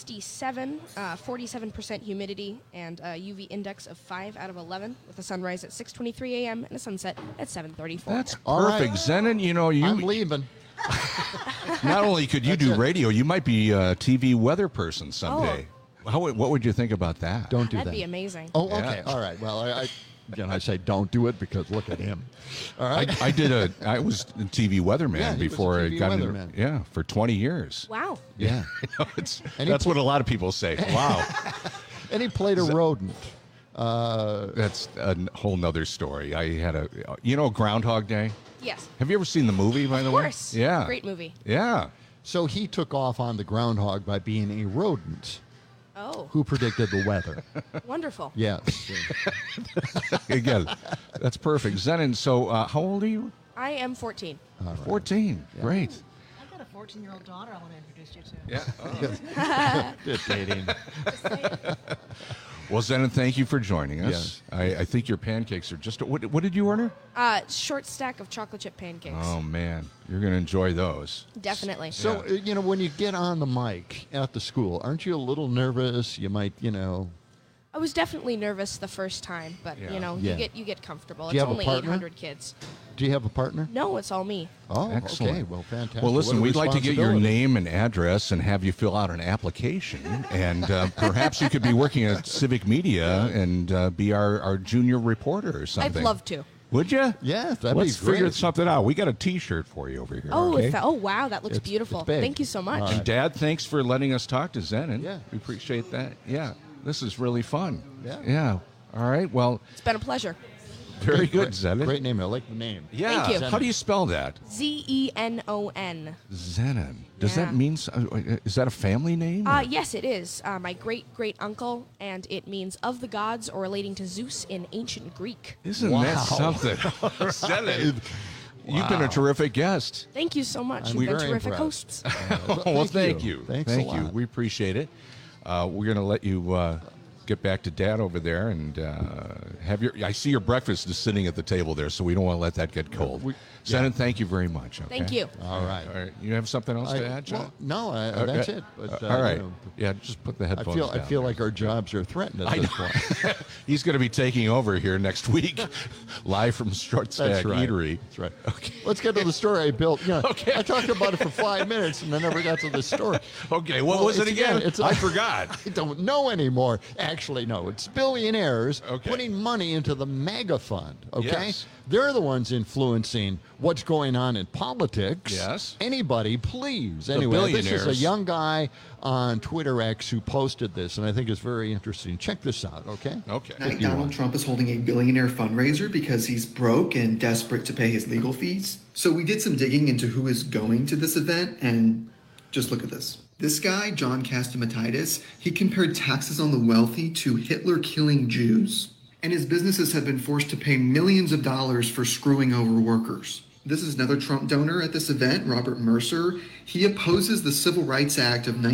67, 47% humidity, and a UV index of 5 out of 11, with a sunrise at 6:23 a.m. and a sunset at 7:34. That's All right. perfect. Zenon, you I'm leaving. not only could you do radio, you might be a TV weather person someday. What would you think about that? Don't do That'd that. be amazing. Oh, okay. Yeah. All right. Well, I say don't do it because look at him. All right. I was a TV weatherman Yeah, he was a before I TV got weatherman. into for 20 years. Wow. Yeah. That's what a lot of people say. Wow. And he played a rodent. That's a whole nother story. I had Groundhog Day. Yes. Have you ever seen the movie, by the way? Of course. Yeah. Great movie. Yeah. So he took off on the groundhog by being a rodent Oh. who predicted the weather. Wonderful. Yes. Again, that's perfect. Zenon, so how old are you? I am 14. 14. Great. I've got a 14-year-old daughter I want to introduce you to. Yeah. Good dating. Well, Zenon, thank you for joining us. I think your pancakes are just... What did you order? Short stack of chocolate chip pancakes. Oh, man. You're going to enjoy those. Definitely. So, when you get on the mic at the school, aren't you a little nervous? You might, I was definitely nervous the first time, but Yeah. you get comfortable. Do you It's have a only partner? 800 kids. Do you have a partner? No, it's all me. Oh, Excellent. okay. Well, fantastic. Well, listen, What a we'd like to get your responsibility. name and address and have you fill out an application. And perhaps you could be working at Civic Media and be our junior reporter or something. I'd love to. Would you? Yeah, that'd Let's be great. figure something out. We got a T-shirt for you over here. Oh, okay? oh wow, that looks It's beautiful. big. Thank you so much. And Dad, thanks for letting us talk to Zenon. Yeah. We appreciate that. Yeah, this is really fun. Yeah. Yeah. All right. Well, It's been a pleasure. very good, Great, Zenon. great name. I like the name. Yeah. Thank you. How do you spell that? Zenon. Zenon. Does Yeah. that mean? Is that a family name? Yes, it is. My great uncle, and it means of the gods or relating to Zeus in ancient Greek. Isn't Wow. that something? Zenon, you've been a terrific guest. Thank you so much. I'm You've been very terrific impressed. hosts. Well, thank you. Thanks a Thank you. lot. We appreciate it. We're going to let you get back to Dad over there and have your. I see your breakfast is sitting at the table there, so we don't want to let that get cold. Shannon, thank you very much. Okay? Thank you. All right. You have something else to add, John? Well, no, that's it. But, all right. you know, yeah, just put the headphones down. I feel like our jobs are threatened at this point. He's going to be taking over here next week, live from Short Stack Eatery. That's right. Okay. Let's get to the story I built. You know, I talked about it for 5 minutes and I never got to the story. Okay, what was it again? I forgot. I don't know anymore. Actually, no. It's billionaires putting money into the MAGA fund. Okay, Yes. They're the ones influencing what's going on in politics. Yes. Anybody, please. The Anyway, this is a billionaires. young guy on Twitter X who posted this, and I think it's very interesting. Check this out, okay? Okay. Tonight, Donald Trump is holding a billionaire fundraiser because he's broke and desperate to pay his legal fees. So we did some digging into who is going to this event, and just look at this. This guy, John Catsimatidis, he compared taxes on the wealthy to Hitler killing Jews, and his businesses have been forced to pay millions of dollars for screwing over workers. This is another Trump donor at this event, Robert Mercer. He opposes the Civil Rights Act of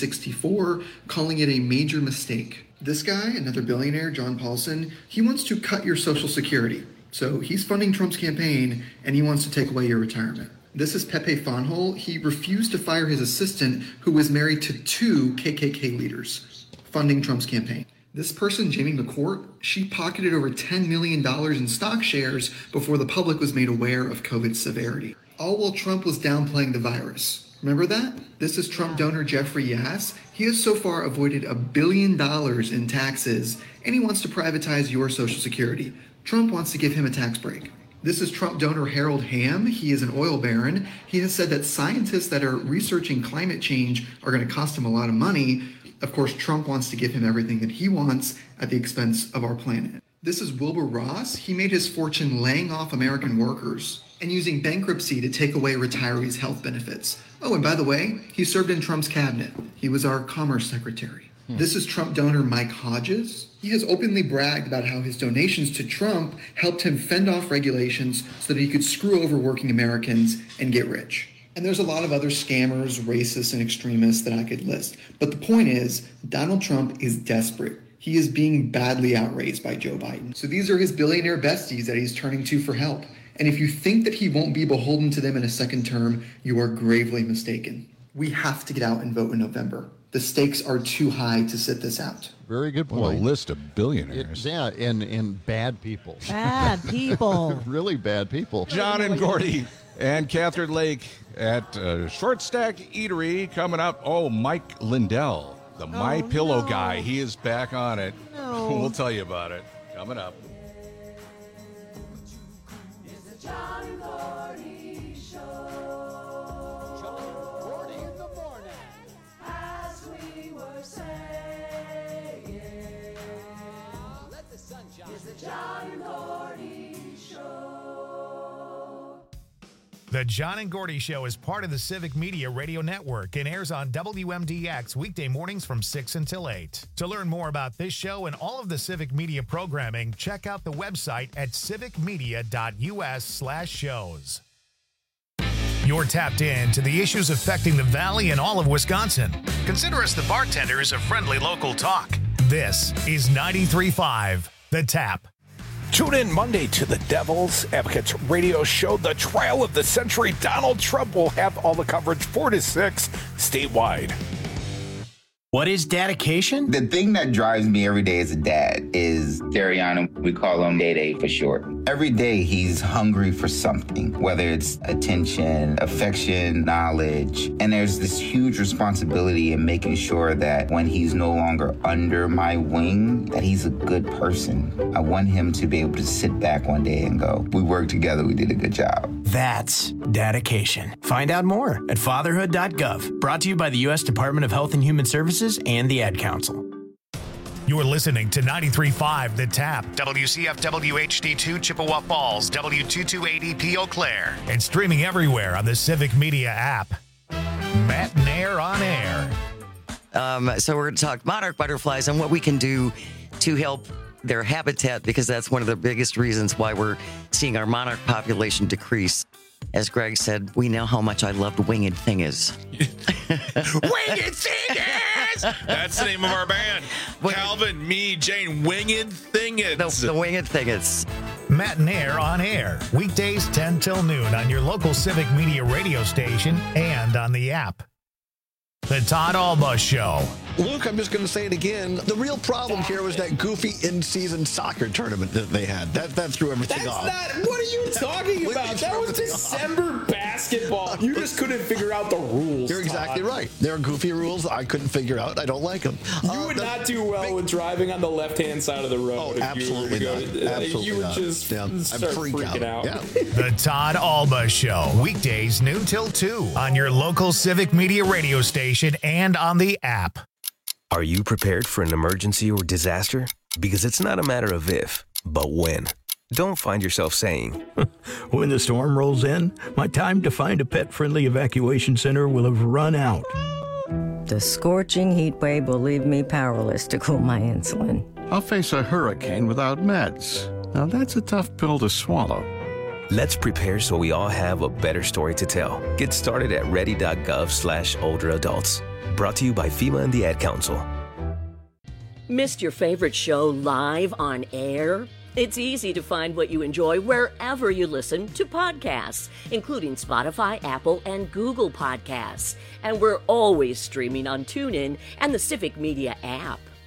1964, calling it a major mistake. This guy, another billionaire, John Paulson, he wants to cut your Social Security. So he's funding Trump's campaign, and he wants to take away your retirement. This is Pepe Fonhol. He refused to fire his assistant, who was married to 2 KKK leaders, funding Trump's campaign. This person, Jamie McCourt, she pocketed over $10 million in stock shares before the public was made aware of COVID's severity. All while Trump was downplaying the virus. Remember that? This is Trump donor Jeffrey Yass. He has so far avoided $1 billion in taxes, and he wants to privatize your Social Security. Trump wants to give him a tax break. This is Trump donor Harold Hamm. He is an oil baron. He has said that scientists that are researching climate change are going to cost him a lot of money. Of course, Trump wants to give him everything that he wants at the expense of our planet. This is Wilbur Ross. He made his fortune laying off American workers and using bankruptcy to take away retirees' health benefits. Oh, and by the way, he served in Trump's cabinet. He was our commerce secretary. This is Trump donor Mike Hodges. He has openly bragged about how his donations to Trump helped him fend off regulations so that he could screw over working Americans and get rich. And there's a lot of other scammers, racists, and extremists that I could list. But the point is, Donald Trump is desperate. He is being badly outraised by Joe Biden. So these are his billionaire besties that he's turning to for help. And if you think that he won't be beholden to them in a second term, you are gravely mistaken. We have to get out and vote in November. The stakes are too high to sit this out. Very good point. Well, a list of billionaires. And bad people. Bad people. Really bad people. John and Gordy and Catherine Lake at Short Stack Eatery coming up. Oh, Mike Lindell, the My Pillow guy. He is back on it. No. We'll tell you about it coming up. The John and Gordy Show is part of the Civic Media Radio Network and airs on WMDX weekday mornings from 6 until 8. To learn more about this show and all of the Civic Media programming, check out the website at civicmedia.us/shows. You're tapped in to the issues affecting the Valley and all of Wisconsin. Consider us the bartenders of friendly local talk. This is 93.5 The Tap. Tune in Monday to the Devil's Advocates radio show. The Trial of the Century. Donald Trump will have all the coverage 4 to 6 statewide. What is dedication? The thing that drives me every day as a dad is Dariana. We call him Day for short. Every day he's hungry for something, whether it's attention, affection, knowledge. And there's this huge responsibility in making sure that when he's no longer under my wing, that he's a good person. I want him to be able to sit back one day and go, we worked together, we did a good job. That's dedication. Find out more at fatherhood.gov. Brought to you by the U.S. Department of Health and Human Services and the Ad Council. You're listening to 93.5 The Tap, WCFW HD2 Chippewa Falls, W228EP Eau Claire, and streaming everywhere on the Civic Media app. Matt Nair on air. So we're going to talk monarch butterflies and what we can do to help their habitat, because that's one of the biggest reasons why we're seeing our monarch population decrease. As Greg said, we know how much I loved Winged Thingers. Winged Thingers! That's the name of our band. Calvin, me, Jane, Winged Thingers. The Winged Thingers. Matinaire on Air, weekdays 10 till noon on your local Civic Media radio station and on the app. The Todd Alba Show. Luke, I'm just going to say it again. The real problem here was that goofy in-season soccer tournament that they had. That threw everything off. What are you talking about? That was December basketball. You just couldn't figure out the rules. You're exactly right. There are goofy rules I couldn't figure out. I don't like them. You would not do well with driving on the left-hand side of the road. Oh, absolutely not. Absolutely you would not. just start freaking out. Yeah. The Todd Alba Show, weekdays noon till 2 on your local Civic Media radio station and on the app. Are you prepared for an emergency or disaster? Because it's not a matter of if, but when. Don't find yourself saying, when the storm rolls in, my time to find a pet-friendly evacuation center will have run out. The scorching heat wave will leave me powerless to cool my insulin. I'll face a hurricane without meds. Now that's a tough pill to swallow. Let's prepare so we all have a better story to tell. Get started at ready.gov/older adults. Brought to you by FEMA and the Ad Council. Missed your favorite show live on air? It's easy to find what you enjoy wherever you listen to podcasts, including Spotify, Apple, and Google Podcasts. And we're always streaming on TuneIn and the Civic Media app.